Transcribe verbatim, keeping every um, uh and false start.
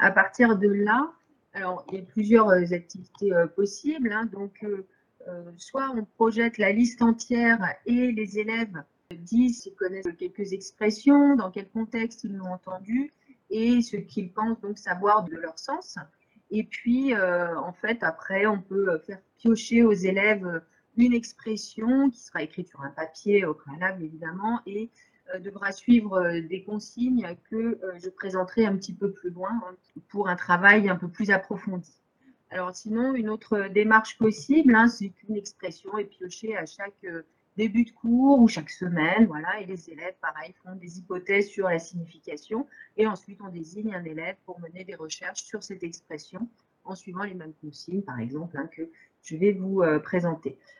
à partir de là, alors il y a plusieurs activités possibles, hein, donc euh, euh, soit on projette la liste entière et les élèves disent s'ils connaissent quelques expressions, dans quel contexte ils l'ont entendu et ce qu'ils pensent donc savoir de leur sens. Et puis, euh, en fait, après, on peut faire piocher aux élèves une expression qui sera écrite sur un papier au préalable, évidemment, et euh, devra suivre des consignes que euh, je présenterai un petit peu plus loin, hein, pour un travail un peu plus approfondi. Alors sinon, une autre démarche possible, hein, c'est qu'une expression est piochée à chaque euh, début de cours ou chaque semaine, voilà, et les élèves, pareil, font des hypothèses sur la signification, et ensuite on désigne un élève pour mener des recherches sur cette expression en suivant les mêmes consignes, par exemple, hein, que je vais vous euh, présenter.